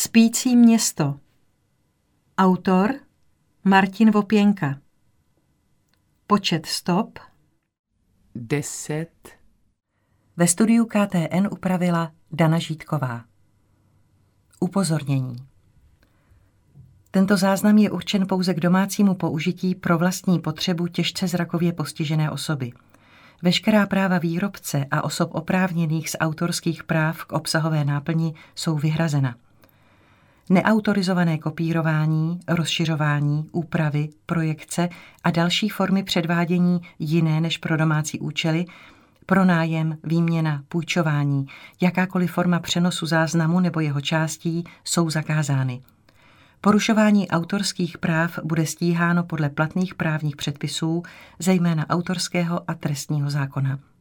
Spící město. Autor Martin Vopěnka. Počet stop 10. Ve studiu KTN upravila Dana Žítková. Upozornění. Tento záznam je určen pouze k domácímu použití pro vlastní potřebu těžce zrakově postižené osoby. Veškerá práva výrobce a osob oprávněných z autorských práv k obsahové náplni jsou vyhrazena. Neautorizované kopírování, rozšiřování, úpravy, projekce a další formy předvádění jiné než pro domácí účely, pronájem, výměna, půjčování, jakákoliv forma přenosu záznamu nebo jeho částí jsou zakázány. Porušování autorských práv bude stíháno podle platných právních předpisů, zejména autorského a trestního zákona.